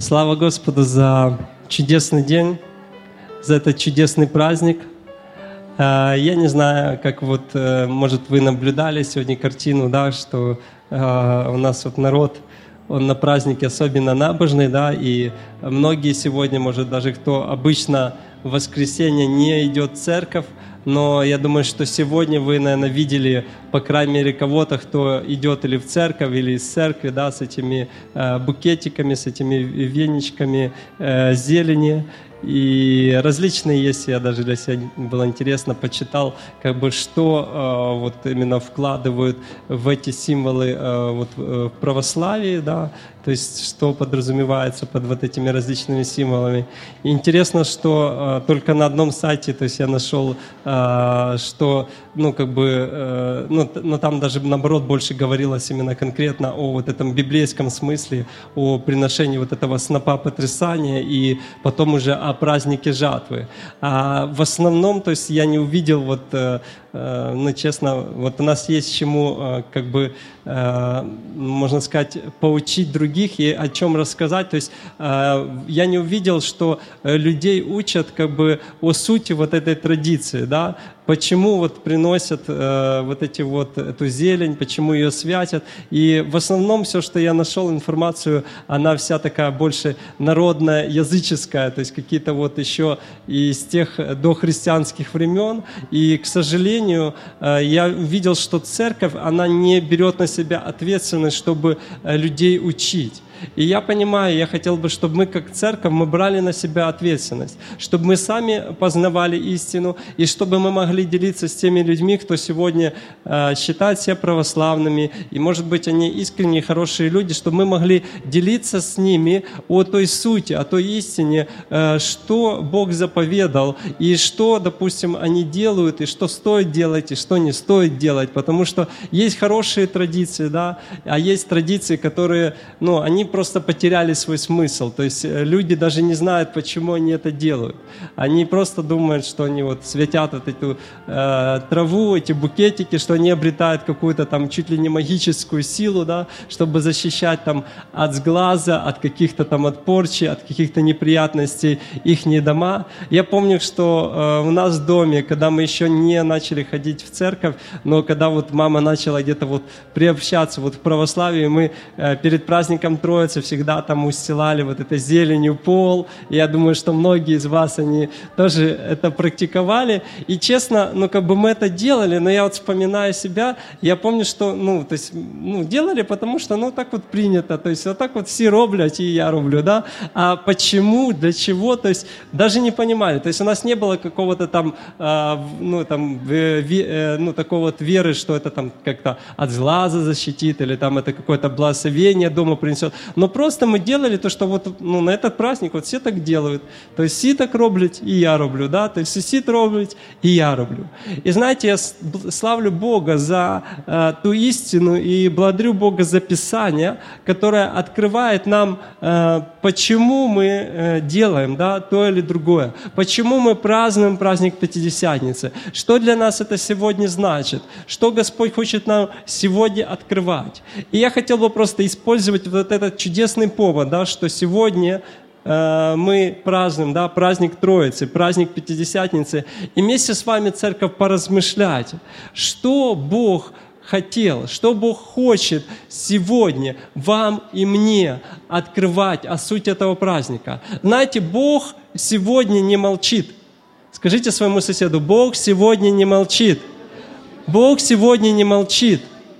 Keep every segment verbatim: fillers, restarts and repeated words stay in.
Слава Господу за чудесный день, за этот чудесный праздник. Я не знаю, как вот, может, вы наблюдали сегодня картину, да, что у нас вот народ, он на празднике особенно набожный, да, и многие сегодня, может, даже кто обычно в воскресенье не идет в церковь, но я думаю, что сегодня вы, наверное, видели, по крайней мере, кого-то, кто идет или в церковь, или из церкви, да, с этими э, букетиками, с этими веничками э, зелени. И различные есть, я даже для себя было интересно, почитал, как бы что э, вот именно вкладывают в эти символы э, вот, в православии, да, то есть что подразумевается под вот этими различными символами. И интересно, что э, только на одном сайте, то есть я нашел, э, что, ну, как бы, э, ну, но там даже наоборот больше говорилось именно конкретно о вот этом библейском смысле, о приношении вот этого снопа потрясания и потом уже о празднике жатвы. А в основном, то есть я не увидел вот, э, э, ну, честно, вот у нас есть чему, э, как бы, э, можно сказать, поучить других и о чем рассказать. То есть э, я не увидел, что людей учат как бы о сути вот этой традиции, да, почему вот приносят э, вот эти вот эту зелень, почему ее святят. И в основном все, что я нашел информацию, она вся такая больше народная, языческая, то есть какие-то вот еще из тех дохристианских времен. И, к сожалению, э, я увидел, что церковь, она не берет на себя ответственность, чтобы э, людей учить. И я понимаю, я хотел бы, чтобы мы как церковь, мы брали на себя ответственность, чтобы мы сами познавали истину, и чтобы мы могли делиться с теми людьми, кто сегодня э, считает себя православными, и, может быть, они искренние, хорошие люди, чтобы мы могли делиться с ними о той сути, о той истине, э, что Бог заповедал, и что, допустим, они делают, и что стоит делать, и что не стоит делать, потому что есть хорошие традиции, да, а есть традиции, которые, ну, они просто потеряли свой смысл. То есть люди даже не знают, почему они это делают. Они просто думают, что они вот светят вот эту э, траву, эти букетики, что они обретают какую-то там чуть ли не магическую силу, да, чтобы защищать там от сглаза, от каких-то там от порчи, от каких-то неприятностей ихние дома. Я помню, что э, у нас в доме, когда мы еще не начали ходить в церковь, но когда вот мама начала где-то вот приобщаться вот в православие, мы э, перед праздником Троицы всегда там устилали вот этой зеленью пол. И я думаю, что многие из вас, они тоже это практиковали. И честно, ну как бы мы это делали, но я вот вспоминаю себя, я помню, что, ну, то есть, ну, делали, потому что, ну, так вот принято, то есть вот так вот все роблять, и я роблю, да. А почему, для чего, то есть даже не понимали. То есть у нас не было какого-то там, э, ну, там, э, э, ну, такого вот веры, что это там как-то от сглаза защитит, или там это какое-то благословение дома принесет. Но просто мы делали то, что вот, ну, на этот праздник вот все так делают. То есть всі так роблять, и я роблю, да? То есть всі так роблять, и я роблю. И знаете, я славлю Бога за э, ту истину и благодарю Бога за Писание, которое открывает нам, э, почему мы э, делаем, да, то или другое. Почему мы празднуем праздник Пятидесятницы. Что для нас это сегодня значит. Что Господь хочет нам сегодня открывать. И я хотел бы просто использовать вот этот чудесный повод, да, что сегодня э, мы празднуем, да, праздник Троицы, праздник Пятидесятницы, и вместе с вами, церковь, поразмышлять, что Бог хотел, что Бог хочет сегодня вам и мне открывать о сути этого праздника. Знаете, Бог сегодня не молчит. Скажите своему соседу: Бог сегодня не молчит. Бог сегодня не молчит.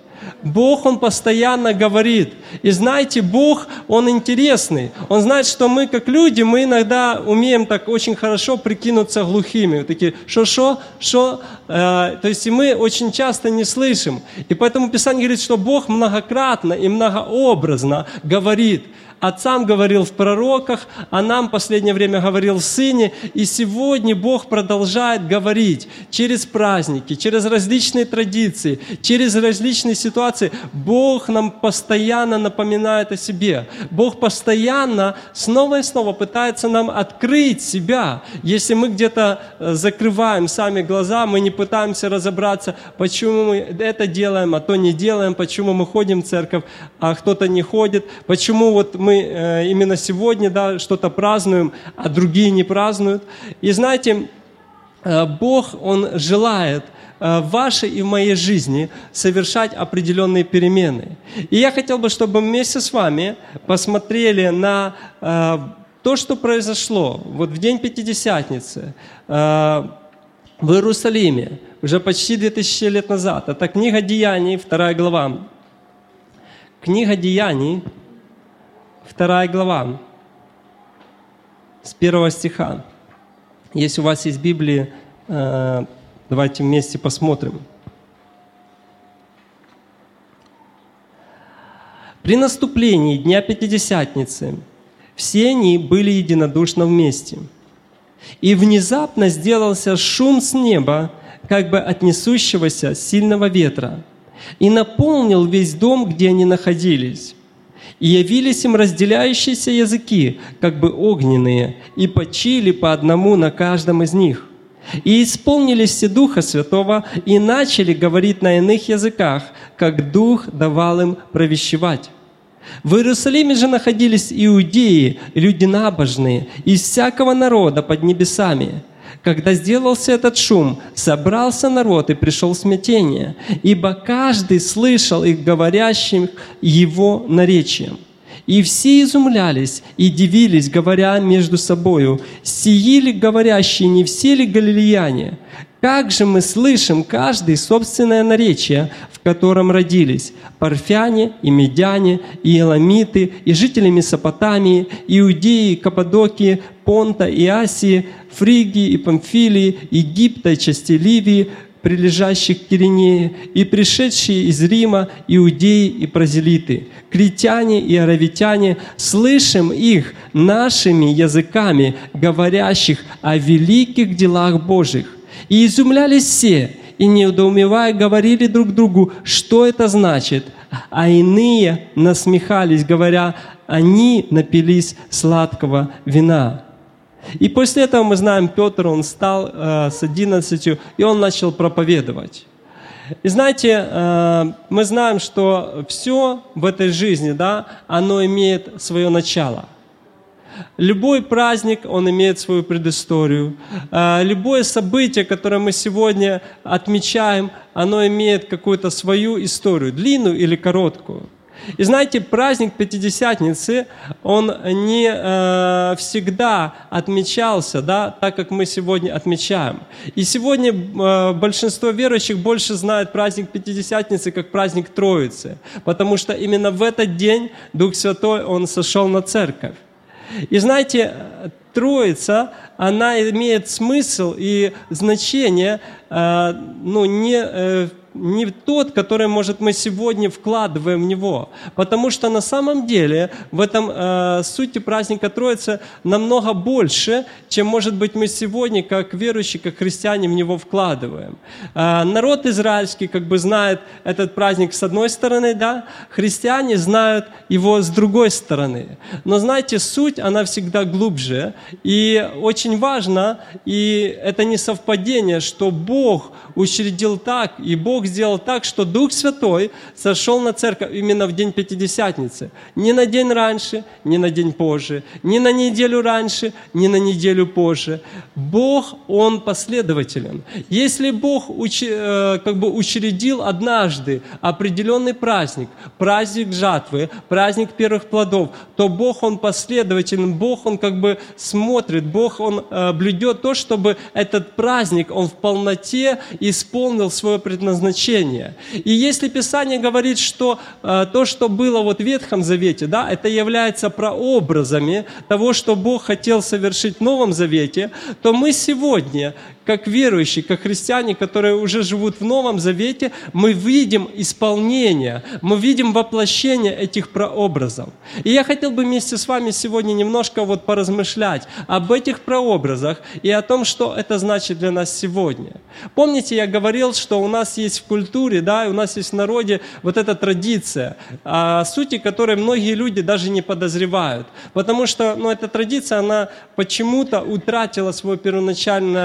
Бог, Он постоянно говорит. И знаете, Бог, Он интересный. Он знает, что мы, как люди, мы иногда умеем так очень хорошо прикинуться глухими. Вот такие, шо-шо, шо. Э, то есть и мы очень часто не слышим. И поэтому Писание говорит, что Бог многократно и многообразно говорит. Отцам говорил в пророках, а нам в последнее время говорил в Сыне. И сегодня Бог продолжает говорить через праздники, через различные традиции, через различные ситуации. Бог нам постоянно напоминает о себе. Бог постоянно снова и снова пытается нам открыть себя. Если мы где-то закрываем сами глаза, мы не пытаемся разобраться, почему мы это делаем, а то не делаем, почему мы ходим в церковь, а кто-то не ходит, почему вот мы мы именно сегодня, да, что-то празднуем, а другие не празднуют. И знаете, Бог, Он желает в вашей и в моей жизни совершать определенные перемены. И я хотел бы, чтобы мы вместе с вами посмотрели на то, что произошло вот в день Пятидесятницы в Иерусалиме, уже почти две тысячи лет назад. Это книга Деяний, вторая глава. Книга Деяний, вторая глава, с первого стиха. Если у вас есть Библии, давайте вместе посмотрим. «При наступлении Дня Пятидесятницы все они были единодушно вместе. И внезапно сделался шум с неба, как бы от несущегося сильного ветра, и наполнил весь дом, где они находились. И явились им разделяющиеся языки, как бы огненные, и почили по одному на каждом из них. И исполнились все Духа Святого, и начали говорить на иных языках, как Дух давал им провещевать. В Иерусалиме же находились иудеи, люди набожные, из всякого народа под небесами. Когда сделался этот шум, собрался народ и пришел в смятение, ибо каждый слышал их говорящим его наречием. И все изумлялись и дивились, говоря между собою: «Сии ли говорящие, не все ли галилеяне? Как же мы слышим каждый собственное наречие, в котором родились парфяне и медяне, и эламиты, и жители Месопотамии, иудеи, Каппадокии, Понта и Асии, Фригии и Памфилии, Египта и части Ливии, прилежащих к Киринее, и пришедшие из Рима, иудеи и прозелиты, критяне и аравитяне, слышим их нашими языками, говорящих о великих делах Божьих. И изумлялись все, и, недоумевая, говорили друг другу, что это значит. А иные насмехались, говоря: они напились сладкого вина». И после этого мы знаем, Петр, он встал э, с одиннадцатью, и он начал проповедовать. И знаете, э, мы знаем, что все в этой жизни, да, оно имеет свое начало. Любой праздник, он имеет свою предысторию. Э, любое событие, которое мы сегодня отмечаем, оно имеет какую-то свою историю, длинную или короткую. И знаете, праздник Пятидесятницы, он не э, всегда отмечался, да, так, как мы сегодня отмечаем. И сегодня э, большинство верующих больше знают праздник Пятидесятницы как праздник Троицы, потому что именно в этот день Дух Святой, Он сошел на церковь. И знаете, Троица, она имеет смысл и значение, э, ну, не... Э, не тот, который, может, мы сегодня вкладываем в него. Потому что на самом деле в этом э, сути праздника Троицы намного больше, чем, может быть, мы сегодня, как верующие, как христиане, в него вкладываем. Э, народ израильский как бы знает этот праздник с одной стороны, да, христиане знают его с другой стороны. Но знаете, суть, она всегда глубже. И очень важно, и это не совпадение, что Бог учредил так, и Бог сделал так, что Дух Святой сошел на церковь именно в день Пятидесятницы. Не на день раньше, не на день позже, не на неделю раньше, не на неделю позже. Бог, Он последователен. Если Бог учи, э, как бы учредил однажды определенный праздник, праздник жатвы, праздник первых плодов, то Бог, Он последователен, Бог, Он как бы смотрит, Бог, Он э, блюдет то, чтобы этот праздник, он в полноте исполнил свое предназначение. И если Писание говорит, что э, то, что было вот в Ветхом Завете, да, это является прообразами того, что Бог хотел совершить в Новом Завете, то мы сегодня, как верующие, как христиане, которые уже живут в Новом Завете, мы видим исполнение, мы видим воплощение этих прообразов. И я хотел бы вместе с вами сегодня немножко вот поразмышлять об этих прообразах и о том, что это значит для нас сегодня. Помните, я говорил, что у нас есть в культуре, да, и у нас есть в народе вот эта традиция, о сути которой многие люди даже не подозревают. Потому что, ну, эта традиция, она почему-то утратила свое первоначальное значение.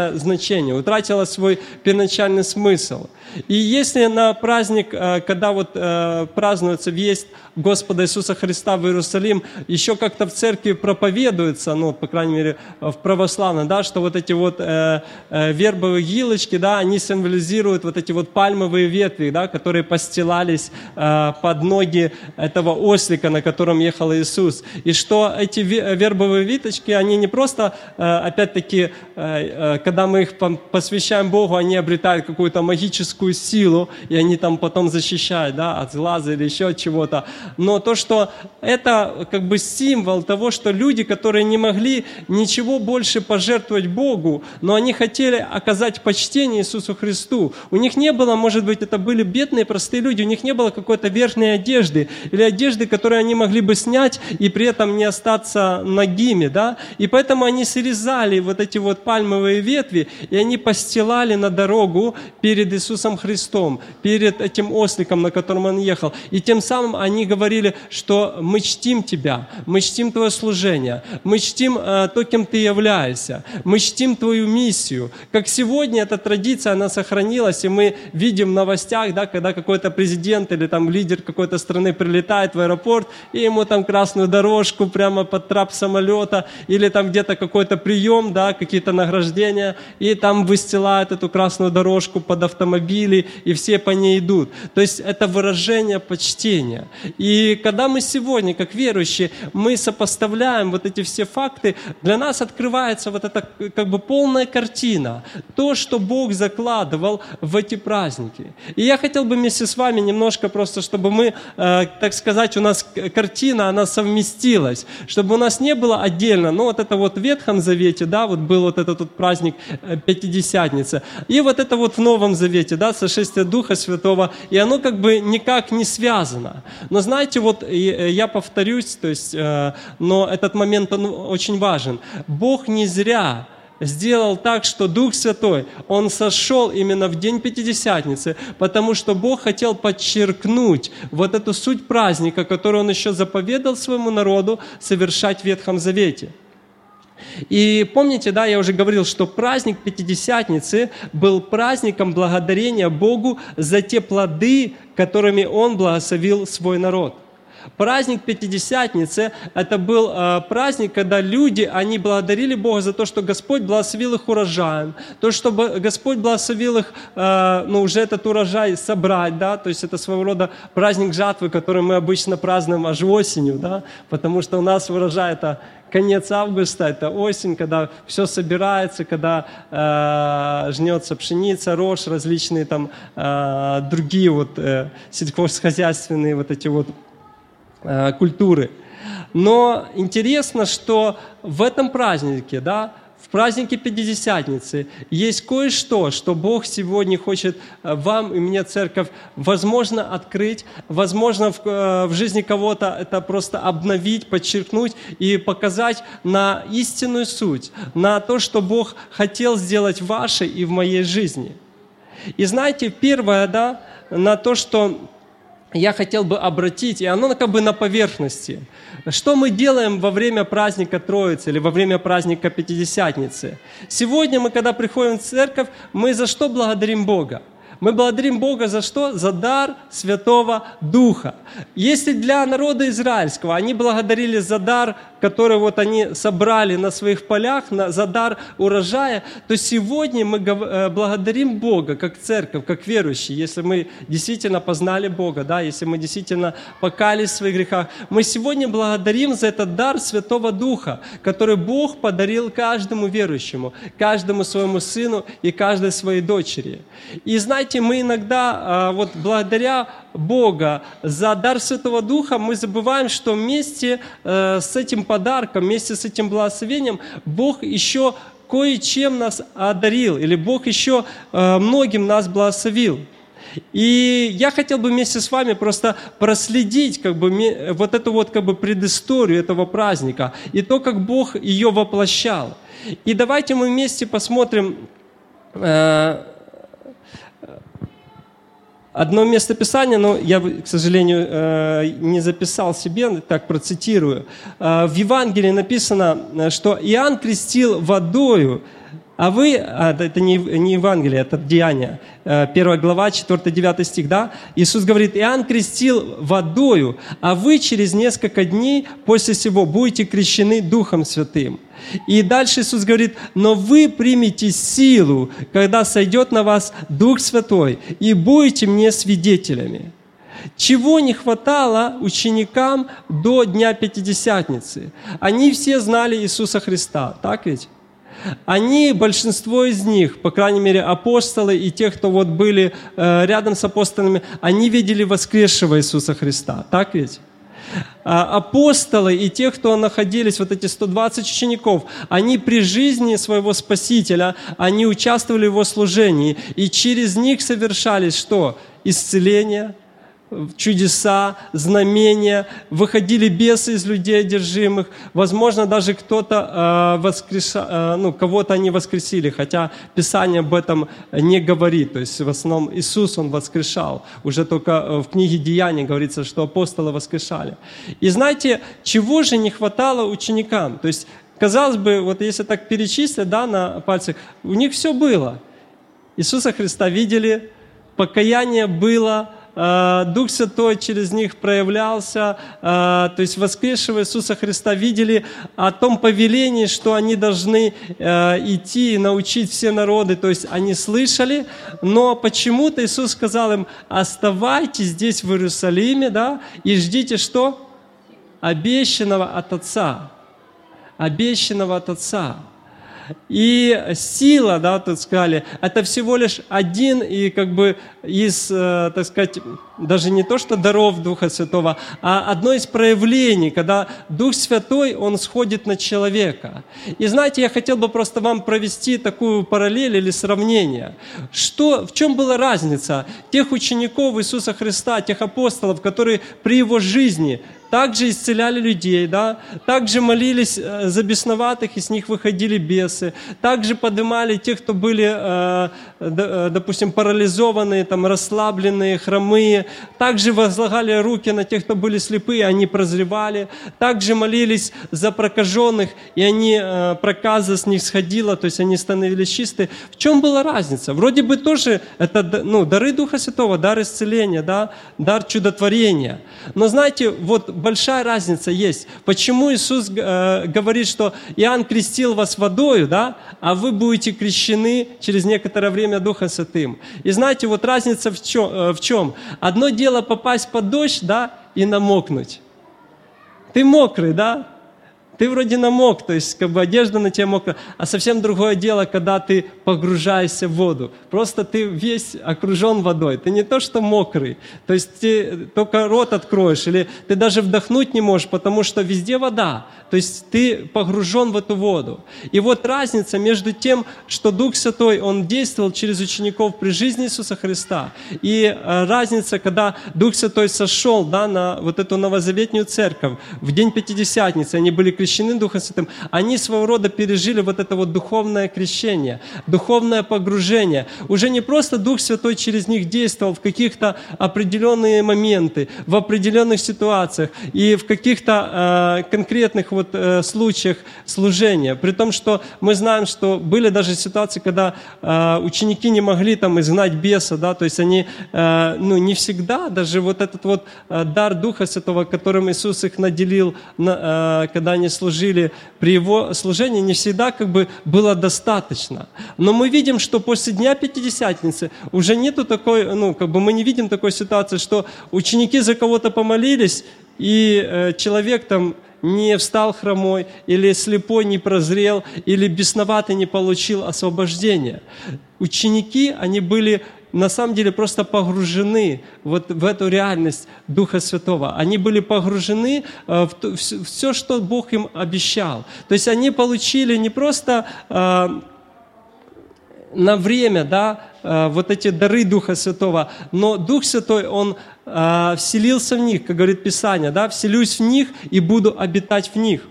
значение, утратила свой первоначальный смысл. И если на праздник, когда вот празднуется въезд Господа Иисуса Христа в Иерусалим, еще как-то в церкви проповедуется, ну, по крайней мере, в православной, да, что вот эти вот э, э, вербовые гилочки, да, они символизируют вот эти вот пальмовые ветви, да, которые постилались э, под ноги этого ослика, на котором ехал Иисус. И что эти вербовые веточки, они не просто, э, опять-таки, э, э, когда мы их посвящаем Богу, они обретают какую-то магическую силу, и они там потом защищают, да, от глаза или еще от чего-то. Но то, что это как бы символ того, что люди, которые не могли ничего больше пожертвовать Богу, но они хотели оказать почтение Иисусу Христу. У них не было, может быть, это были бедные, простые люди, у них не было какой-то верхней одежды или одежды, которую они могли бы снять и при этом не остаться нагими, да? И поэтому они срезали вот эти вот пальмовые ветви, и они постилали на дорогу перед Иисусом Христом, перед этим осликом, на котором он ехал. И тем самым они говорили, что мы чтим Тебя, мы чтим Твое служение, мы чтим э, то, кем Ты являешься, мы чтим Твою миссию. Как сегодня эта традиция, она сохранилась, и мы видим в новостях, да, когда какой-то президент или там лидер какой-то страны прилетает в аэропорт, и ему там красную дорожку прямо под трап самолета, или там где-то какой-то прием, да, какие-то награждения, и там выстилают эту красную дорожку под автомобили, и все по ней идут. То есть это выражение почтения. И когда мы сегодня, как верующие, мы сопоставляем вот эти все факты, для нас открывается вот эта как бы полная картина, то, что Бог закладывал в эти праздники. И я хотел бы вместе с вами немножко просто, чтобы мы, э, так сказать, у нас картина, она совместилась, чтобы у нас не было отдельно, ну вот это вот в Ветхом Завете, да, вот был вот этот вот праздник Пятидесятницы, и вот это вот в Новом Завете, да, сошествие Духа Святого, и оно как бы никак не связано. Но знаете, вот я повторюсь, то есть, э, но этот момент, он очень важен. Бог не зря сделал так, что Дух Святой, Он сошел именно в день Пятидесятницы, потому что Бог хотел подчеркнуть вот эту суть праздника, которую Он еще заповедал своему народу совершать в Ветхом Завете. И помните, да, я уже говорил, что праздник Пятидесятницы был праздником благодарения Богу за те плоды, которыми Он благословил свой народ. Праздник Пятидесятницы – это был э, праздник, когда люди, они благодарили Бога за то, что Господь благословил их урожаем, то, что Господь благословил их, э, ну, уже этот урожай собрать, да, то есть это своего рода праздник жатвы, который мы обычно празднуем аж осенью, да, потому что у нас урожай – это конец августа, это осень, когда все собирается, когда э, жнется пшеница, рожь, различные там э, другие вот э, сельскохозяйственные вот эти вот культуры. Но интересно, что в этом празднике, да, в празднике Пятидесятницы есть кое-что, что Бог сегодня хочет вам и мне, церковь, возможно, открыть, возможно, в, в жизни кого-то это просто обновить, подчеркнуть и показать на истинную суть, на то, что Бог хотел сделать в вашей и в моей жизни. И знаете, первое, да, на то, что я хотел бы обратить, и оно как бы на поверхности. Что мы делаем во время праздника Троицы или во время праздника Пятидесятницы? Сегодня мы, когда приходим в церковь, мы за что благодарим Бога? Мы благодарим Бога за что? За дар Святого Духа. Если для народа израильского они благодарили за дар, который вот они собрали на своих полях, на, за дар урожая, то сегодня мы благодарим Бога как церковь, как верующие, если мы действительно познали Бога, да, если мы действительно покаялись в своих грехах. Мы сегодня благодарим за этот дар Святого Духа, который Бог подарил каждому верующему, каждому своему сыну и каждой своей дочери. И знаете, мы иногда, вот благодаря Бога за дар Святого Духа, мы забываем, что вместе с этим подарком, вместе с этим благословением Бог еще кое-чем нас одарил, или Бог еще многим нас благословил. И я хотел бы вместе с вами просто проследить как бы, вот эту вот как бы предысторию этого праздника и то, как Бог ее воплощал. И давайте мы вместе посмотрим одно место Писания, но я, к сожалению, не записал себе, так процитирую. В Евангелии написано, что Иоанн крестил водою А вы, а, это не, не Евангелие, это Деяния, первая глава, четвёртый-девятый стих, да? Иисус говорит: «Иоанн крестил водою, а вы через несколько дней после сего будете крещены Духом Святым». И дальше Иисус говорит: «Но вы примете силу, когда сойдет на вас Дух Святой, и будете мне свидетелями». Чего не хватало ученикам до Дня Пятидесятницы? Они все знали Иисуса Христа, так ведь? Они, большинство из них, по крайней мере, апостолы и те, кто вот были э, рядом с апостолами, они видели воскресшего Иисуса Христа, так ведь? А апостолы и те, кто находились, вот эти сто двадцать учеников, они при жизни своего Спасителя, они участвовали в Его служении, и через них совершались что? Исцеление, чудеса, знамения, выходили бесы из людей одержимых, возможно, даже кто-то э, воскреша, э, ну, кого-то они воскресили, хотя Писание об этом не говорит, то есть в основном Иисус, Он воскрешал, уже только в книге Деяний говорится, что апостолы воскрешали. И знаете, чего же не хватало ученикам? То есть, казалось бы, вот если так перечислить, да, на пальцах, у них все было. Иисуса Христа видели, покаяние было, Дух Святой через них проявлялся, то есть воскресшего Иисуса Христа видели, о том повелении, что они должны идти и научить все народы, то есть они слышали, но почему-то Иисус сказал им: оставайтесь здесь в Иерусалиме, да, и ждите что? Обещанного от Отца. Обещанного от Отца. И сила, да, тут сказали, это всего лишь один и как бы из, э, так сказать, даже не то, что даров Духа Святого, а одно из проявлений, когда Дух Святой, Он сходит на человека. И знаете, я хотел бы просто вам провести такую параллель или сравнение. Что, в чем была разница тех учеников Иисуса Христа, тех апостолов, которые при Его жизни также исцеляли людей, да? Также молились за бесноватых, и с них выходили бесы. Также поднимали тех, кто были, допустим, парализованные, там, расслабленные, хромые. Также возлагали руки на тех, кто были слепые, они прозревали. Также молились за прокаженных, и они, проказа с них сходила, то есть они становились чистые. В чем была разница? Вроде бы тоже это, ну, дары Духа Святого, дар исцеления, да? Дар чудотворения. Но знаете, вот большая разница есть. Почему Иисус э, говорит, что Иоанн крестил вас водою, да, а вы будете крещены через некоторое время Духом Святым. И знаете, вот разница в чем? Э, в чем? Одно дело попасть под дождь, да, и намокнуть. Ты мокрый, да? Ты вроде намок, то есть как бы одежда на тебе мокрая, а совсем другое дело, когда ты погружаешься в воду. Просто ты весь окружен водой. Ты не то, что мокрый, то есть ты только рот откроешь, или ты даже вдохнуть не можешь, потому что везде вода. То есть ты погружен в эту воду. И вот разница между тем, что Дух Святой, Он действовал через учеников при жизни Иисуса Христа, и разница, когда Дух Святой сошел, да, на вот эту новозаветную церковь, в день Пятидесятницы, они были крещены Духом Святым, они своего рода пережили вот это вот духовное крещение, духовное погружение. Уже не просто Дух Святой через них действовал в каких-то определенные моменты, в определенных ситуациях и в каких-то э, конкретных вот, э, случаях служения. При том, что мы знаем, что были даже ситуации, когда э, ученики не могли там изгнать беса, да, то есть они э, ну, не всегда, даже вот этот вот э, дар Духа Святого, которым Иисус их наделил, на, э, когда они служили, при Его служении не всегда как бы было достаточно. Но мы видим, что после Дня Пятидесятницы уже нету такой, ну, как бы мы не видим такой ситуации, что ученики за кого-то помолились, и э, человек там не встал хромой, или слепой не прозрел, или бесноватый не получил освобождение. Ученики, они были на самом деле просто погружены вот в эту реальность Духа Святого. Они были погружены в все, что Бог им обещал. То есть они получили не просто э, на время, да, э, вот эти дары Духа Святого, но Дух Святой, Он э, вселился в них, как говорит Писание, да, «вселюсь в них и буду обитать в них».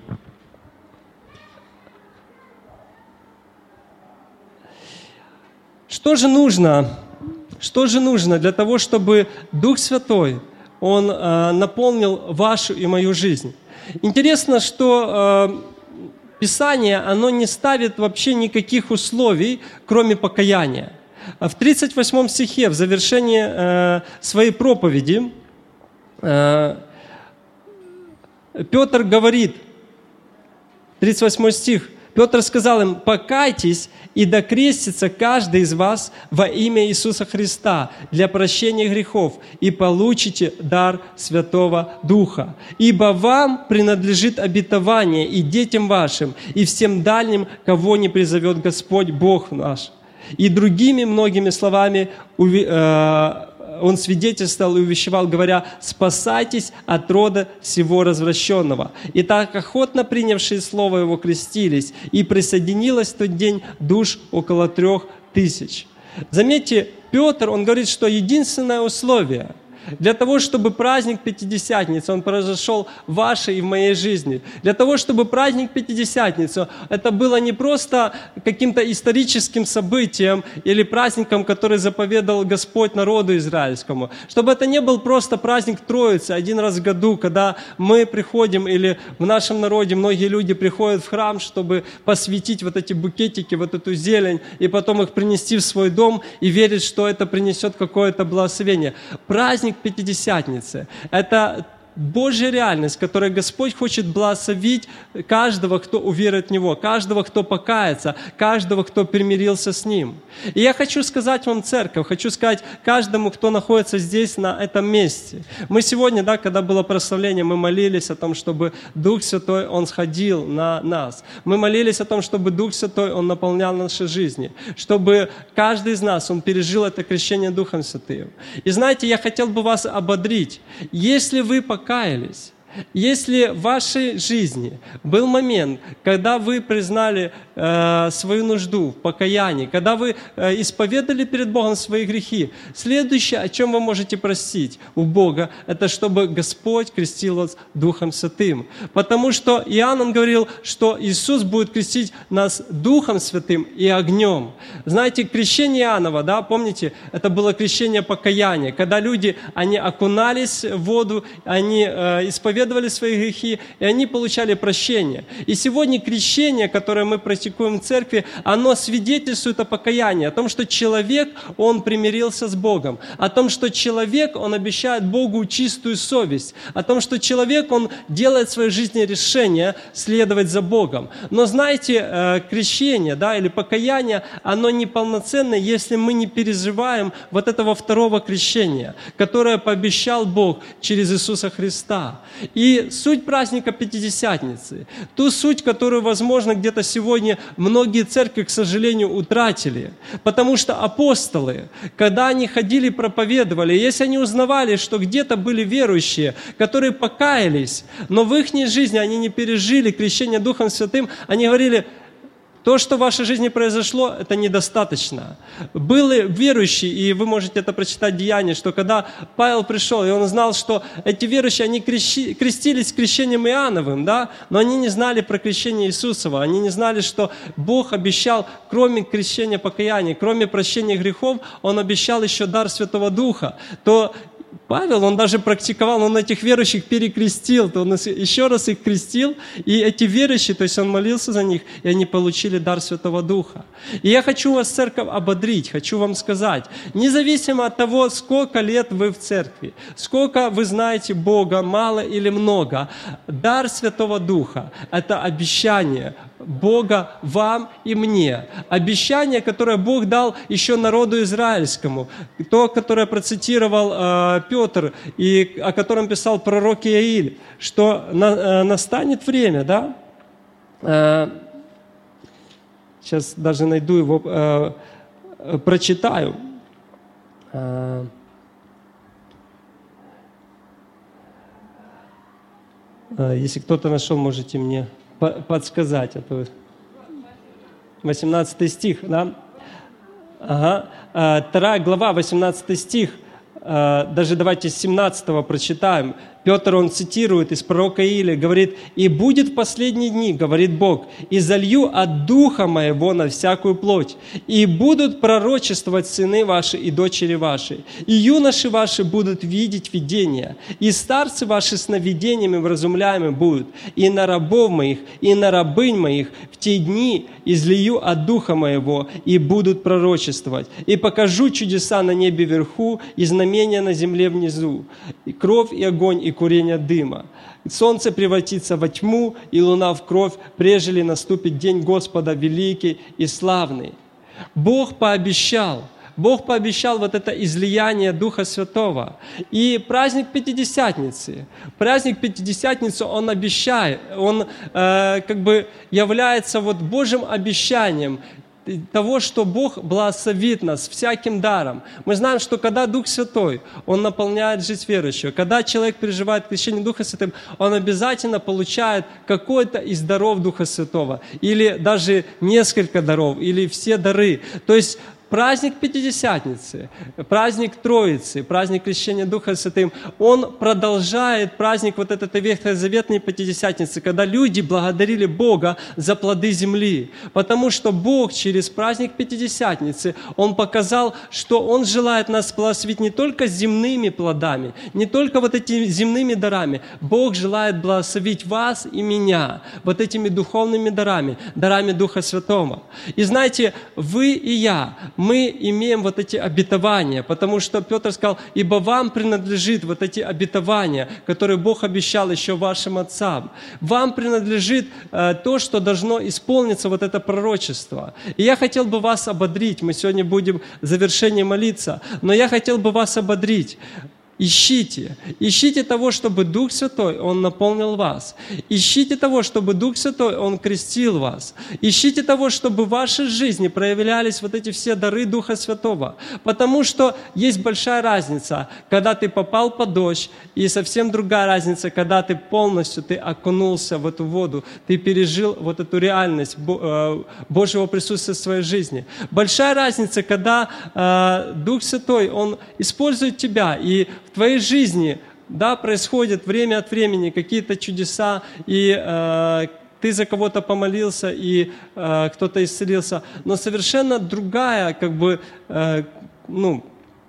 Что же нужно? Что же нужно для того, чтобы Дух Святой, Он э, наполнил вашу и мою жизнь? Интересно, что Писание, оно не ставит вообще никаких условий, кроме покаяния. В тридцать восьмом стихе, в завершении э, своей проповеди, э, Петр говорит, тридцать восьмой стих, Петр сказал им: «Покайтесь и докрестится каждый из вас во имя Иисуса Христа для прощения грехов, и получите дар Святого Духа. Ибо вам принадлежит обетование и детям вашим, и всем дальним, кого не призовет Господь Бог наш». И другими многими словами он свидетельствовал и увещевал, говоря: «Спасайтесь от рода всего развращенного». И так охотно принявшие слово его крестились, и присоединилось в тот день душ около трех тысяч. Заметьте, Петр, он говорит, что единственное условие для того, чтобы праздник Пятидесятницы, он произошел в вашей и в моей жизни. Для того, чтобы праздник Пятидесятницы, это было не просто каким-то историческим событием или праздником, который заповедал Господь народу израильскому. Чтобы это не был просто праздник Троицы один раз в году, когда мы приходим, или в нашем народе многие люди приходят в храм, чтобы посвятить вот эти букетики, вот эту зелень, и потом их принести в свой дом и верить, что это принесет какое-то благословение. Праздник Пятидесятницы – это Божья реальность, которой Господь хочет благословить каждого, кто уверует в Него, каждого, кто покается, каждого, кто примирился с Ним. И я хочу сказать вам, церковь, хочу сказать каждому, кто находится здесь, на этом месте. Мы сегодня, да, когда было прославление, мы молились о том, чтобы Дух Святой, Он сходил на нас. Мы молились о том, чтобы Дух Святой, Он наполнял наши жизни, чтобы каждый из нас, он пережил это крещение Духом Святым. И знаете, я хотел бы вас ободрить. Если вы покаялись, Каялись. Если в вашей жизни был момент, когда вы признали э, свою нужду в покаянии, когда вы э, исповедали перед Богом свои грехи, следующее, о чем вы можете просить у Бога, это чтобы Господь крестил вас Духом Святым. Потому что Иоанн, он говорил, что Иисус будет крестить нас Духом Святым и огнем. Знаете, крещение Иоаннова, да, помните, это было крещение покаяния, когда люди, они окунались в воду, они э, исповедовали свои грехи, и они получали прощение. И сегодня крещение, которое мы практикуем в церкви, оно свидетельствует о покаянии, о том, что человек, он примирился с Богом, о том, что человек, он обещает Богу чистую совесть, о том, что человек, он делает в своей жизни решение следовать за Богом. Но знаете, крещение, да, или покаяние, оно неполноценное, если мы не переживаем вот этого второго крещения, которое пообещал Бог через Иисуса Христа. И суть праздника Пятидесятницы, ту суть, которую, возможно, где-то сегодня многие церкви, к сожалению, утратили. Потому что апостолы, когда они ходили и проповедовали, если они узнавали, что где-то были верующие, которые покаялись, но в их жизни они не пережили крещение Духом Святым, они говорили: то, что в вашей жизни произошло, это недостаточно. Были верующие, и вы можете это прочитать в Деяниях, что когда Павел пришел, и он знал, что эти верующие, они крещи, крестились крещением Иоанновым, да, но они не знали про крещение Иисусова, они не знали, что Бог обещал, кроме крещения покаяния, кроме прощения грехов, Он обещал еще дар Святого Духа. То Павел, он даже практиковал, он этих верующих перекрестил, то он еще раз их крестил, и эти верующие, то есть он молился за них, и они получили дар Святого Духа. И я хочу вас, церковь, ободрить, хочу вам сказать, независимо от того, сколько лет вы в церкви, сколько вы знаете Бога, мало или много, дар Святого Духа – это обещание Бога вам и мне. Обещание, которое Бог дал еще народу израильскому. То, которое процитировал э, Петр, и о котором писал пророк Иаиль, что на, э, настанет время, да? Э, сейчас даже найду его, э, э, прочитаю. Э, э, если кто-то нашел, можете мне подсказать. А то восемнадцатый стих, да? Ага. Вторая глава, восемнадцатый стих. Даже давайте с семнадцатого прочитаем. Петр, он цитирует из пророка Иилии, говорит: «И будет в последние дни, говорит Бог, и залью от Духа Моего на всякую плоть, и будут пророчествовать сыны ваши и дочери ваши, и юноши ваши будут видеть видения, и старцы ваши сновидениями вразумляемы будут, и на рабов моих, и на рабынь моих в те дни излию от Духа Моего, и будут пророчествовать, и покажу чудеса на небе вверху, и знамения на земле внизу, и кровь, и огонь, и курение дыма. Солнце превратится во тьму, и луна в кровь, прежде ли наступит день Господа великий и славный». Бог пообещал, Бог пообещал вот это излияние Духа Святого. И праздник Пятидесятницы, праздник Пятидесятницы, он обещает, он э, как бы является вот Божьим обещанием того, что Бог благословит нас всяким даром. Мы знаем, что когда Дух Святой, Он наполняет жизнь верующего, когда человек переживает крещение Духа Святым, он обязательно получает какой-то из даров Духа Святого, или даже несколько даров, или все дары. То есть праздник Пятидесятницы, праздник Троицы, праздник крещения Духа Святым, он продолжает праздник вот этой ветхозаветной Пятидесятницы, когда люди благодарили Бога за плоды земли. Потому что Бог через праздник Пятидесятницы, Он показал, что Он желает нас благословить не только земными плодами, не только вот этими земными дарами. Бог желает благословить вас и меня вот этими духовными дарами, дарами Духа Святого. И знаете, вы и я, мы имеем вот эти обетования, потому что Петр сказал: «Ибо вам принадлежит вот эти обетования, которые Бог обещал еще вашим отцам. Вам принадлежит э, то, что должно исполниться, вот это пророчество». И я хотел бы вас ободрить, мы сегодня будем в завершении молиться, но я хотел бы вас ободрить. Ищите, ищите того, чтобы Дух Святой, Он наполнил вас. Ищите того, чтобы Дух Святой, Он крестил вас. Ищите того, чтобы в вашей жизни проявлялись вот эти все дары Духа Святого. Потому что есть большая разница, когда ты попал под дождь, и совсем другая разница, когда ты полностью ты окунулся в эту воду, ты пережил вот эту реальность Божьего присутствия в своей жизни. Большая разница, когда э, Дух Святой, Он использует тебя, и в твоей жизни, да, происходят время от времени какие-то чудеса, и э, ты за кого-то помолился, и э, кто-то исцелился, но совершенно другая, как бы, э, ну,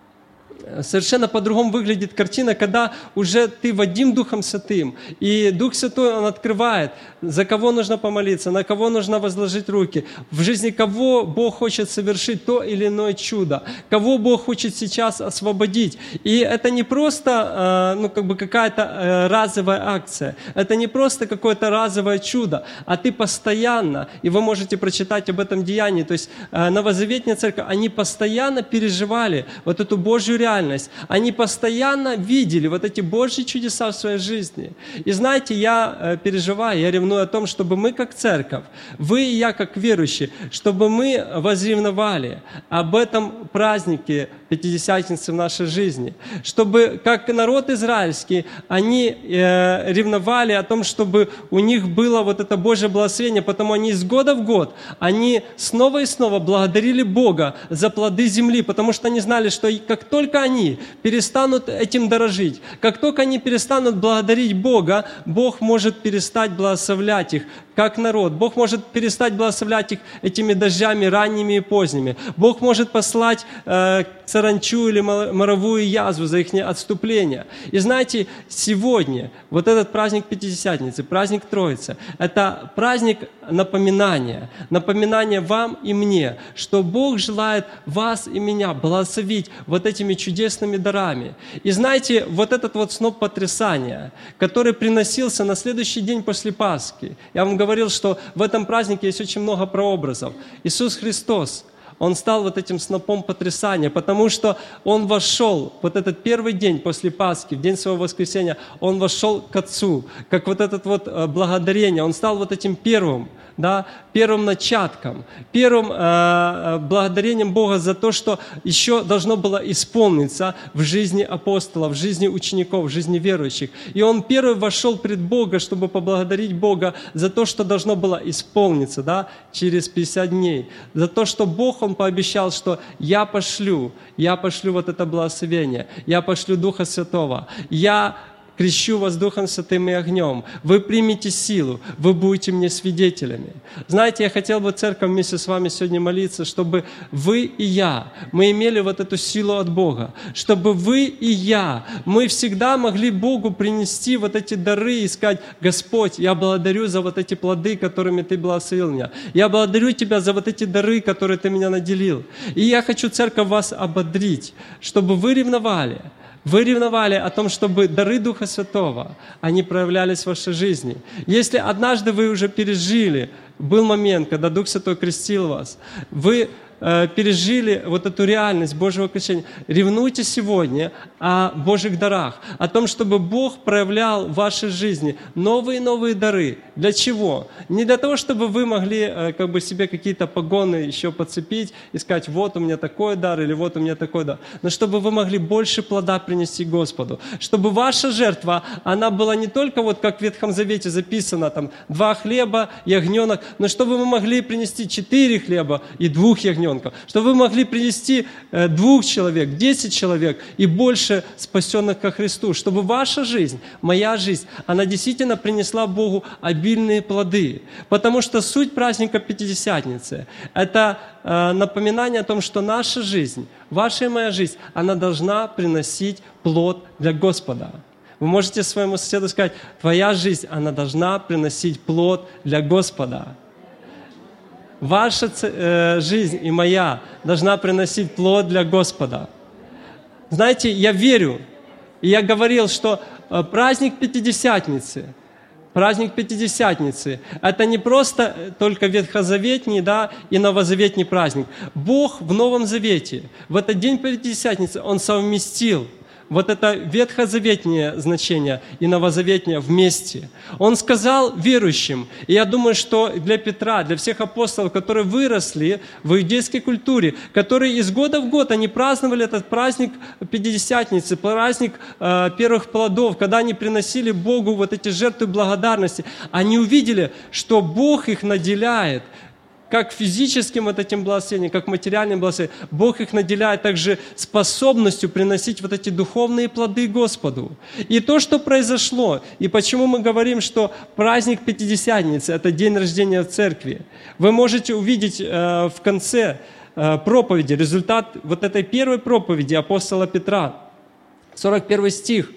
совершенно по-другому выглядит картина, когда уже ты водим Духом Святым, и Дух Святой, Он открывает, за кого нужно помолиться, на кого нужно возложить руки, в жизни кого Бог хочет совершить то или иное чудо, кого Бог хочет сейчас освободить. И это не просто ну, как бы какая-то разовая акция, это не просто какое-то разовое чудо, а ты постоянно, и вы можете прочитать об этом деянии, то есть новозаветная церковь, они постоянно переживали вот эту Божью реальность, они постоянно видели вот эти Божьи чудеса в своей жизни. И знаете, я переживаю, я ревную о том, чтобы мы как церковь, вы и я как верующие, чтобы мы возревновали об этом празднике Пятидесятницы в нашей жизни, чтобы как народ израильский, они э, ревновали о том, чтобы у них было вот это Божье благословение, потому они из года в год, они снова и снова благодарили Бога за плоды земли, потому что они знали, что как только они перестанут этим дорожить, как только они перестанут благодарить Бога, Бог может перестать благословлять их как народ. Бог может перестать благословлять их этими дождями ранними и поздними. Бог может послать э, саранчу или моровую язву за их отступление. И знаете, сегодня вот этот праздник Пятидесятницы, праздник Троицы, это праздник напоминания, напоминания вам и мне, что Бог желает вас и меня благословить вот этими чудесными дарами. И знаете, вот этот вот сноп потрясания, который приносился на следующий день после Пасхи, я вам говорил, что в этом празднике есть очень много прообразов. Иисус Христос, Он стал вот этим снопом потрясания, потому что Он вошел, вот этот первый день после Пасхи, в день своего воскресения, Он вошел к Отцу, как вот этот вот благодарение, Он стал вот этим первым, да, первым начатком, первым э, благодарением Бога за то, что еще должно было исполниться в жизни апостолов, в жизни учеников, в жизни верующих. И Он первый вошел пред Бога, чтобы поблагодарить Бога за то, что должно было исполниться, да, через пятьдесят дней, за то, что Бог, Он пообещал, что «Я пошлю, я пошлю вот это благословение, я пошлю Духа Святого, я крещу вас Духом Святым и огнем. Вы примете силу, вы будете мне свидетелями. Знаете, я хотел бы, церковь, вместе с вами сегодня молиться, чтобы вы и я, мы имели вот эту силу от Бога, чтобы вы и я, мы всегда могли Богу принести вот эти дары и сказать: Господь, я благодарю за вот эти плоды, которыми Ты благословил меня. Я благодарю Тебя за вот эти дары, которые Ты меня наделил. И я хочу, церковь, вас ободрить, чтобы вы ревновали. Вы ревновали о том, чтобы дары Духа Святого, они проявлялись в вашей жизни. Если однажды вы уже пережили, был момент, когда Дух Святой крестил вас, вы э, пережили вот эту реальность Божьего крещения, ревнуйте сегодня о Божьих дарах, о том, чтобы Бог проявлял в вашей жизни новые и новые дары. Для чего? Не для того, чтобы вы могли э, как бы себе какие-то погоны еще подцепить и сказать: вот у меня такой дар или вот у меня такой дар, но чтобы вы могли больше плода принести Господу, чтобы ваша жертва, она была не только вот как в Ветхом Завете записано, там, два хлеба, ягненок, но чтобы вы могли принести четыре хлеба и двух ягненков, чтобы вы могли принести э, двух человек, десять человек и больше спасенных ко Христу, чтобы ваша жизнь, моя жизнь, она действительно принесла Богу обильные плоды. Потому что суть праздника Пятидесятницы – это э, напоминание о том, что наша жизнь, ваша и моя жизнь, она должна приносить плод для Господа. Вы можете своему соседу сказать: твоя жизнь, она должна приносить плод для Господа. Ваша э, жизнь и моя должна приносить плод для Господа. Знаете, я верю, и я говорил, что э, праздник Пятидесятницы, праздник Пятидесятницы – это не просто только ветхозаветний, да, и новозаветний праздник. Бог в Новом Завете, в этот день Пятидесятницы, Он совместил вот это ветхозаветнее значение и новозаветнее вместе. Он сказал верующим, и я думаю, что для Петра, для всех апостолов, которые выросли в иудейской культуре, которые из года в год, они праздновали этот праздник Пятидесятницы, праздник э, первых плодов, когда они приносили Богу вот эти жертвы благодарности, они увидели, что Бог их наделяет как физическим вот этим благословением, как материальным благословением. Бог их наделяет также способностью приносить вот эти духовные плоды Господу. И то, что произошло, и почему мы говорим, что праздник Пятидесятницы – это день рождения в церкви. Вы можете увидеть э, в конце э, проповеди результат вот этой первой проповеди апостола Петра, сорок первый стих.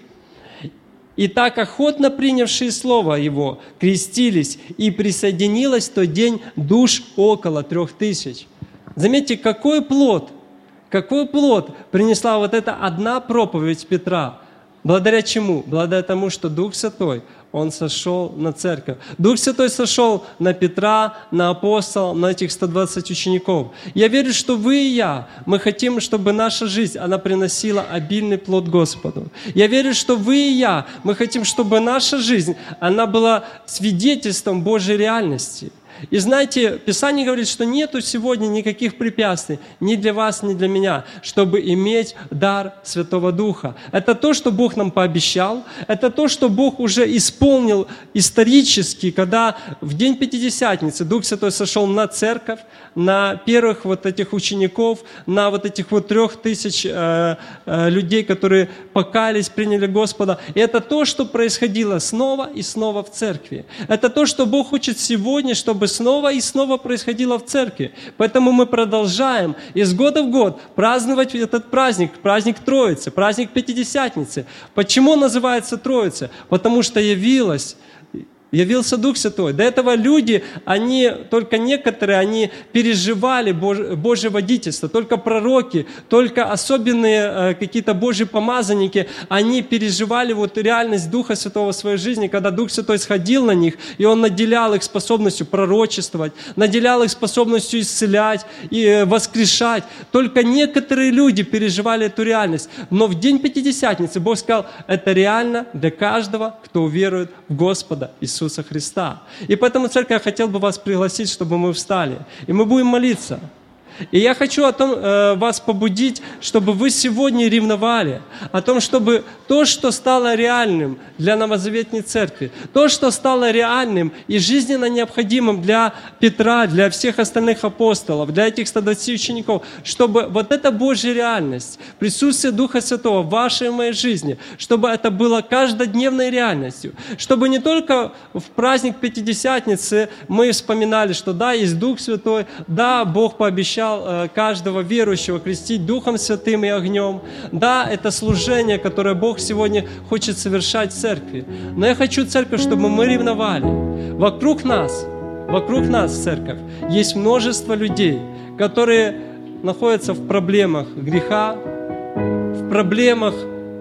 «И так охотно принявшие слово Его крестились, и присоединилось в тот день душ около трех тысяч». Заметьте, какой плод, какой плод принесла вот эта одна проповедь Петра. Благодаря чему? Благодаря тому, что Дух Святой, Он сошел на церковь. Дух Святой сошел на Петра, на апостола, на этих сто двадцать учеников. Я верю, что вы и я, мы хотим, чтобы наша жизнь, она приносила обильный плод Господу. Я верю, что вы и я, мы хотим, чтобы наша жизнь, она была свидетельством Божьей реальности. И знаете, Писание говорит, что нету сегодня никаких препятствий ни для вас, ни для меня, чтобы иметь дар Святого Духа. Это то, что Бог нам пообещал, это то, что Бог уже исполнил исторически, когда в день Пятидесятницы Дух Святой сошел на церковь, на первых вот этих учеников, на вот этих вот трех тысяч э, э, людей, которые покаялись, приняли Господа. И это то, что происходило снова и снова в церкви. Это то, что Бог хочет сегодня, чтобы снова и снова происходило в церкви. Поэтому мы продолжаем из года в год праздновать этот праздник, праздник Троицы, праздник Пятидесятницы. Почему он называется Троица? Потому что явилась Явился Дух Святой. До этого люди, они, только некоторые, они переживали Божье водительство. Только пророки, только особенные какие-то Божьи помазанники, они переживали вот реальность Духа Святого в своей жизни, когда Дух Святой сходил на них, и Он наделял их способностью пророчествовать, наделял их способностью исцелять и воскрешать. Только некоторые люди переживали эту реальность. Но в день Пятидесятницы Бог сказал, это реально для каждого, кто уверует в Господа Иисуса. Иисуса Христа. И поэтому, церковь, я хотел бы вас пригласить, чтобы мы встали. И мы будем молиться. И я хочу о том, э, вас побудить, чтобы вы сегодня ревновали о том, чтобы то, что стало реальным для Новозаветной Церкви, то, что стало реальным и жизненно необходимым для Петра, для всех остальных апостолов, для этих ста двадцати учеников, чтобы вот эта Божья реальность, присутствие Духа Святого в вашей и моей жизни, чтобы это было каждодневной реальностью, чтобы не только в праздник Пятидесятницы мы вспоминали, что да, есть Дух Святой, да, Бог пообещал каждого верующего крестить Духом Святым и огнем. Да, это служение, которое Бог сегодня хочет совершать в церкви. Но я хочу, церковь, чтобы мы ревновали. Вокруг нас, вокруг нас, церковь, есть множество людей, которые находятся в проблемах греха, в проблемах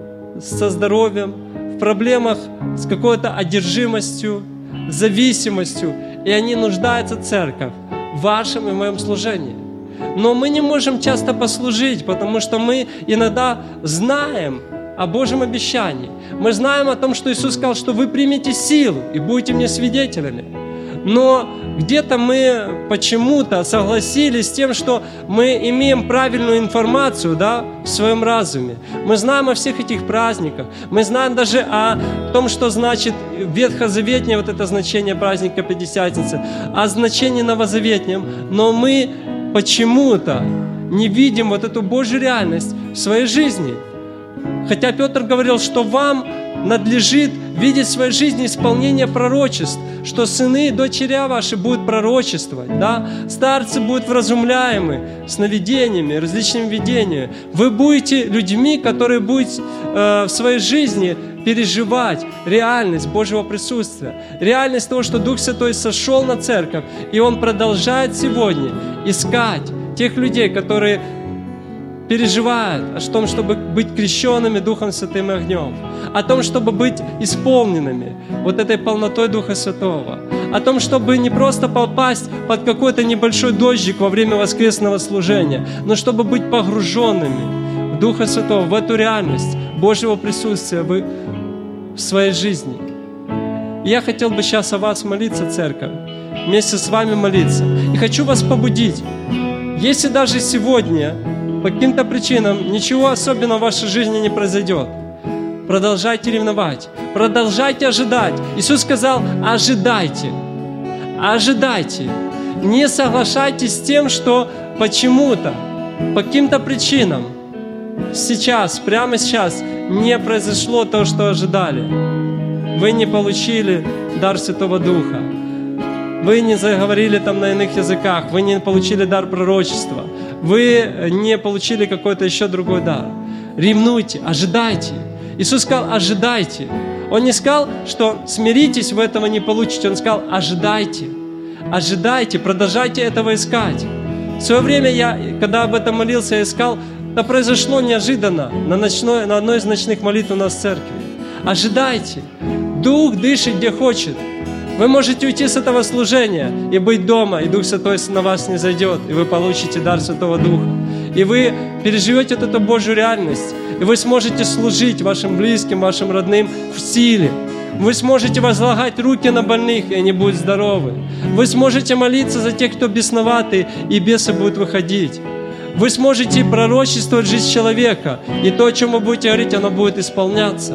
со здоровьем, в проблемах с какой-то одержимостью, зависимостью, и они нуждаются, церковь, в вашем и моем служении. Но мы не можем часто послужить, потому что мы иногда знаем о Божьем обещании. Мы знаем о том, что Иисус сказал, что вы примете силу и будете мне свидетелями. Но где-то мы почему-то согласились с тем, что мы имеем правильную информацию, да, в своем разуме. Мы знаем о всех этих праздниках. Мы знаем даже о том, что значит ветхозаветнее вот это значение праздника Пятидесятницы, о значении новозаветнем. Но мы почему-то не видим вот эту Божью реальность в своей жизни. Хотя Петр говорил, что вам надлежит видеть в своей жизни исполнение пророчеств, что сыны и дочеря ваши будут пророчествовать, да? Старцы будут вразумляемы сновидениями, различными видениями. Вы будете людьми, которые будут э, в своей жизни переживать реальность Божьего присутствия, реальность того, что Дух Святой сошел на церковь, и Он продолжает сегодня искать тех людей, которые переживают о том, чтобы быть крещенными Духом Святым и огнем, о том, чтобы быть исполненными вот этой полнотой Духа Святого, о том, чтобы не просто попасть под какой-то небольшой дождик во время воскресного служения, но чтобы быть погруженными в Духа Святого, в эту реальность Божьего присутствия в своей жизни. И я хотел бы сейчас о вас молиться, церковь, вместе с вами молиться. И хочу вас побудить, если даже сегодня по каким-то причинам ничего особенного в вашей жизни не произойдет, продолжайте ревновать, продолжайте ожидать. Иисус сказал: ожидайте, ожидайте. Не соглашайтесь с тем, что почему-то, по каким-то причинам сейчас, прямо сейчас не произошло то, что ожидали. Вы не получили дар Святого Духа. Вы не заговорили там на иных языках, вы не получили дар пророчества, вы не получили какой-то еще другой дар. Ревнуйте, ожидайте. Иисус сказал: ожидайте. Он не сказал, что смиритесь, вы этого не получите. Он сказал: ожидайте, ожидайте, продолжайте этого искать. В свое время я, когда об этом молился, я искал, это произошло неожиданно на, ночной, на одной из ночных молитв у нас в церкви. Ожидайте. Дух дышит, где хочет. Вы можете уйти с этого служения и быть дома, и Дух Святой на вас не зайдет, и вы получите дар Святого Духа. И вы переживете вот эту Божью реальность, и вы сможете служить вашим близким, вашим родным в силе. Вы сможете возлагать руки на больных, и они будут здоровы. Вы сможете молиться за тех, кто бесноватый, и бесы будут выходить. Вы сможете пророчествовать жизнь человека, и то, о чем вы будете говорить, оно будет исполняться.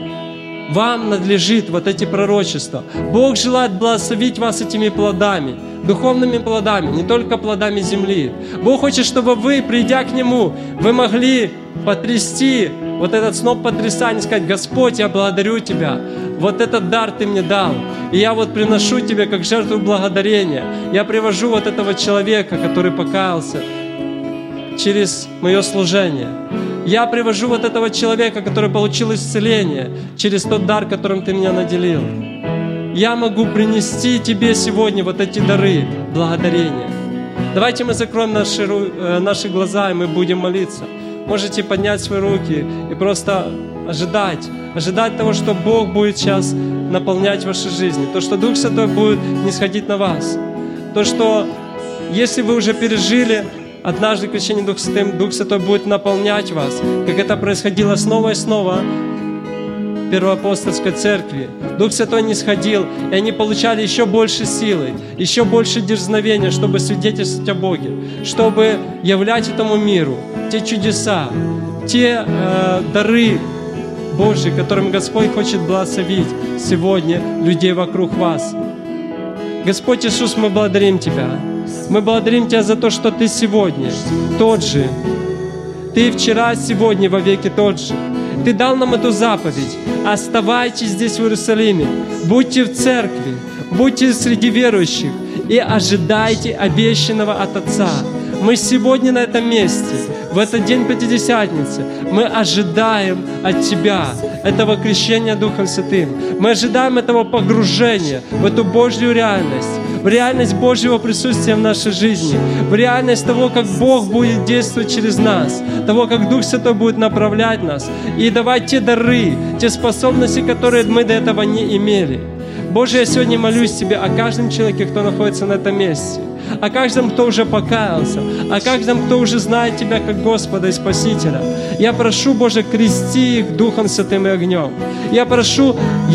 Вам надлежит вот эти пророчества. Бог желает благословить вас этими плодами, духовными плодами, не только плодами земли. Бог хочет, чтобы вы, придя к Нему, вы могли потрясти вот этот сноп потрясания, сказать: Господь, я благодарю Тебя, вот этот дар Ты мне дал, и я вот приношу Тебе как жертву благодарения. Я привожу вот этого человека, который покаялся через мое служение. Я привожу вот этого человека, который получил исцеление через тот дар, которым Ты меня наделил. Я могу принести Тебе сегодня вот эти дары благодарения. Давайте мы закроем наши, наши глаза, и мы будем молиться. Можете поднять свои руки и просто ожидать. Ожидать того, что Бог будет сейчас наполнять ваши жизни. То, что Дух Святой будет нисходить на вас. То, что если вы уже пережили однажды крещение Дух Святым, Дух Святой будет наполнять вас, как это происходило снова и снова первоапостольской церкви. Дух Святой не сходил, и они получали еще больше силы, еще больше дерзновения, чтобы свидетельствовать о Боге, чтобы являть этому миру те чудеса, те э, дары Божьи, которым Господь хочет благословить сегодня людей вокруг вас. Господь Иисус, мы благодарим Тебя. Мы благодарим Тебя за то, что Ты сегодня тот же. Ты вчера, сегодня, во веки тот же. Ты дал нам эту заповедь. Оставайтесь здесь, в Иерусалиме. Будьте в церкви, будьте среди верующих и ожидайте обещанного от Отца. Мы сегодня на этом месте, в этот день Пятидесятницы, мы ожидаем от Тебя этого крещения Духом Святым. Мы ожидаем этого погружения в эту Божью реальность, в реальность Божьего присутствия в нашей жизни, в реальность того, как Бог будет действовать через нас, того, как Дух Святой будет направлять нас и давать те дары, те способности, которые мы до этого не имели. Боже, я сегодня молюсь Тебе о каждом человеке, кто находится на этом месте, о каждом, кто уже покаялся, о каждом, кто уже знает Тебя как Господа и Спасителя. Я прошу, Боже, крести их Духом Святым и огнем. Я прошу,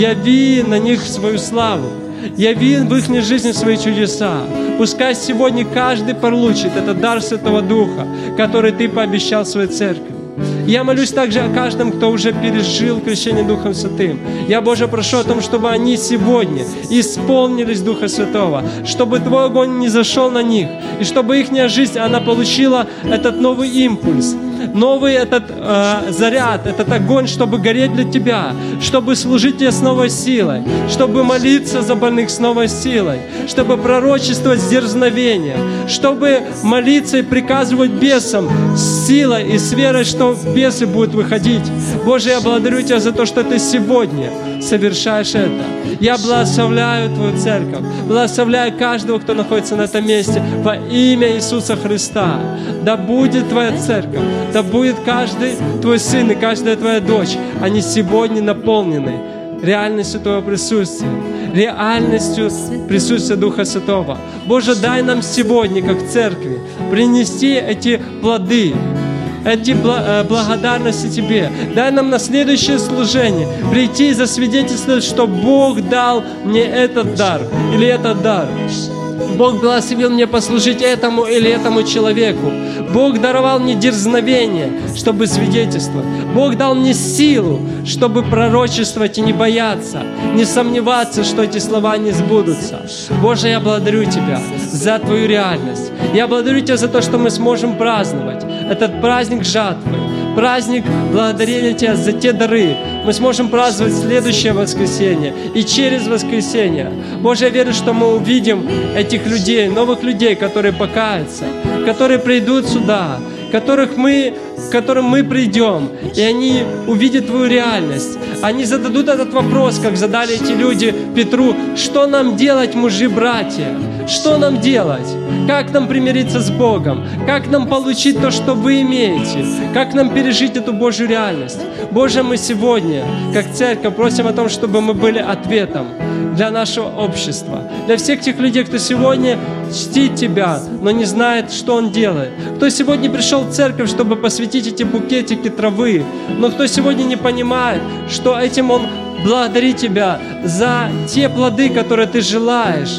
яви на них свою славу, яви в их жизни свои чудеса. Пускай сегодня каждый получит этот дар Святого Духа, который Ты пообещал своей церкви. Я молюсь также о каждом, кто уже пережил крещение Духом Святым. Я, Боже, прошу о том, чтобы они сегодня исполнились Духа Святого, чтобы Твой огонь не зашел на них, и чтобы их жизнь, она получила этот новый импульс, новый этот э, заряд, этот огонь, чтобы гореть для Тебя, чтобы служить Тебе с новой силой, чтобы молиться за больных с новой силой, чтобы пророчествовать с дерзновением, чтобы молиться и приказывать бесам с силой и с верой, что бесы будут выходить. Боже, я благодарю Тебя за то, что Ты сегодня совершаешь это. Я благословляю Твою церковь, благословляю каждого, кто находится на этом месте, во имя Иисуса Христа. Да будет Твоя церковь, да будет каждый Твой сын и каждая Твоя дочь, они сегодня наполнены реальностью Твоего присутствия, реальностью присутствия Духа Святого. Боже, дай нам сегодня, как церкви, принести эти плоды, эти благодарности Тебе. Дай нам на следующее служение прийти и засвидетельствовать, что Бог дал мне этот дар или этот дар. Бог благословил мне послужить этому или этому человеку. Бог даровал мне дерзновение, чтобы свидетельствовать. Бог дал мне силу, чтобы пророчествовать и не бояться, не сомневаться, что эти слова не сбудутся. Боже, я благодарю Тебя за Твою реальность. Я благодарю Тебя за то, что мы сможем праздновать этот праздник жатвы, праздник благодарения Тебя за те дары. Мы сможем праздновать следующее воскресенье и через воскресенье. Боже, я верю, что мы увидим этих людей, новых людей, которые покаятся, которые придут сюда, которых мы, к которым мы придем, и они увидят Твою реальность. Они зададут этот вопрос, как задали эти люди Петру: что нам делать, мужи-братья? Что нам делать? Как нам примириться с Богом? Как нам получить то, что Вы имеете? Как нам пережить эту Божью реальность? Боже, мы сегодня, как церковь, просим о том, чтобы мы были ответом для нашего общества, для всех тех людей, кто сегодня чтит Тебя, но не знает, что он делает. Кто сегодня пришел в церковь, чтобы посвятить эти букетики травы, но кто сегодня не понимает, что этим он благодарит Тебя за те плоды, которые Ты желаешь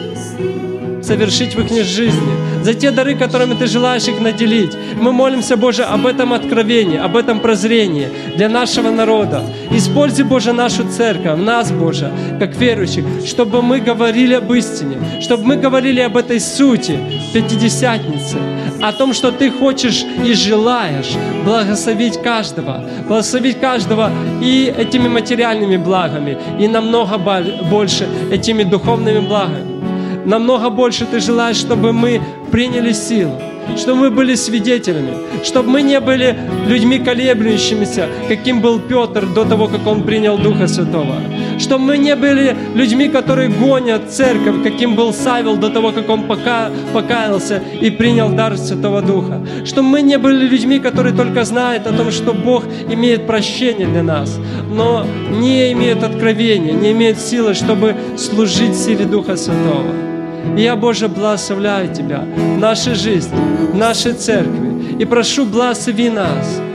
совершить в их жизни, за те дары, которыми Ты желаешь их наделить. Мы молимся, Боже, об этом откровении, об этом прозрении для нашего народа. Используй, Боже, нашу церковь, нас, Боже, как верующих, чтобы мы говорили об истине, чтобы мы говорили об этой сути Пятидесятницы, о том, что Ты хочешь и желаешь благословить каждого, благословить каждого и этими материальными благами, и намного больше этими духовными благами. Намного больше Ты желаешь, чтобы мы приняли силу, чтобы мы были свидетелями, чтобы мы не были людьми колеблющимися, каким был Петр до того, как он принял Духа Святого. Чтобы мы не были людьми, которые гонят церковь, каким был Савел до того, как он пока, покаялся и принял дар Святого Духа. Чтобы мы не были людьми, которые только знают о том, что Бог имеет прощение для нас, но не имеют откровения, не имеют силы, чтобы служить силе Духа Святого. И я, Боже, благословляю Тебя в нашей жизни, в нашей церкви. И прошу, благослови нас,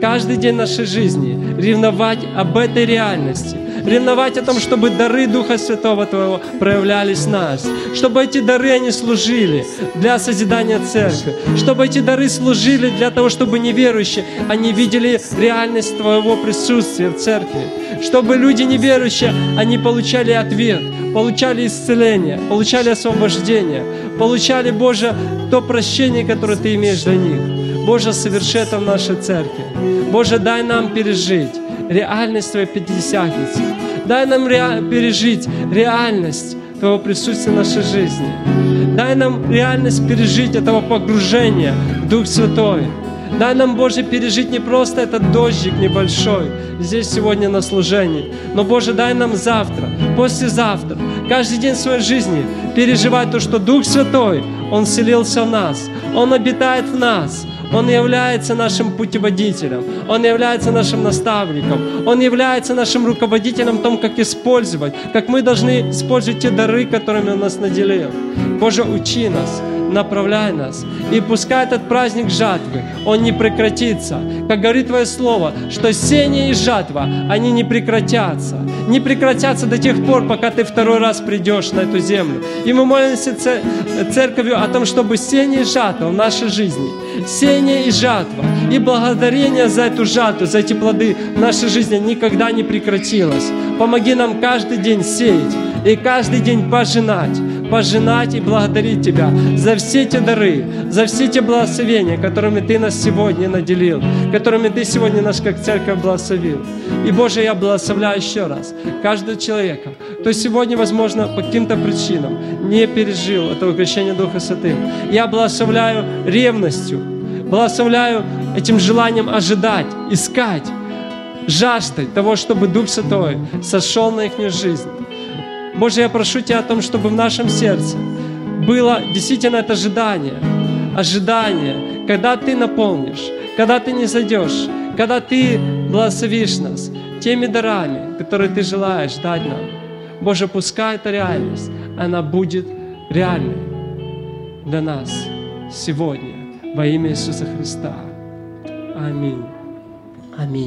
каждый день нашей жизни ревновать об этой реальности, ревновать о том, чтобы дары Духа Святого Твоего проявлялись в нас, чтобы эти дары, они служили для созидания церкви, чтобы эти дары служили для того, чтобы неверующие, они видели реальность Твоего присутствия в церкви, чтобы люди неверующие, они получали ответ, получали исцеление, получали освобождение, получали, Боже, то прощение, которое Ты имеешь для них. Боже, соверши это в нашей церкви. Боже, дай нам пережить реальность Твоей Пятидесятницы. Дай нам ре- пережить реальность Твоего присутствия в нашей жизни. Дай нам реальность пережить этого погружения в Дух Святой. Дай нам, Боже, пережить не просто этот дождик небольшой здесь сегодня на служении, но, Боже, дай нам завтра, послезавтра, каждый день своей жизни переживать то, что Дух Святой, Он вселился в нас, Он обитает в нас, Он является нашим путеводителем, Он является нашим наставником, Он является нашим руководителем в том, как использовать, как мы должны использовать те дары, которыми Он нас наделил. Боже, учи нас, направляй нас. И пускай этот праздник жатвы, он не прекратится. Как говорит Твое Слово, что сеяние и жатва, они не прекратятся. Не прекратятся до тех пор, пока Ты второй раз придешь на эту землю. И мы молимся церковью о том, чтобы сеяние и жатва в нашей жизни, сеяние и жатва, и благодарение за эту жатву, за эти плоды в нашей жизни никогда не прекратилось. Помоги нам каждый день сеять и каждый день пожинать, пожинать и благодарить Тебя за все те дары, за все те благословения, которыми Ты нас сегодня наделил, которыми Ты сегодня нас как церковь благословил. И, Боже, я благословляю еще раз каждого человека, кто сегодня, возможно, по каким-то причинам не пережил этого крещения Духа Святым. Я благословляю ревностью, благословляю этим желанием ожидать, искать, жаждать того, чтобы Дух Святой сошел на их жизнь. Боже, я прошу Тебя о том, чтобы в нашем сердце было действительно это ожидание, ожидание, когда Ты наполнишь, когда Ты не зайдешь, когда Ты благословишь нас теми дарами, которые Ты желаешь дать нам. Боже, пускай эта реальность, она будет реальной для нас сегодня во имя Иисуса Христа. Аминь. Аминь.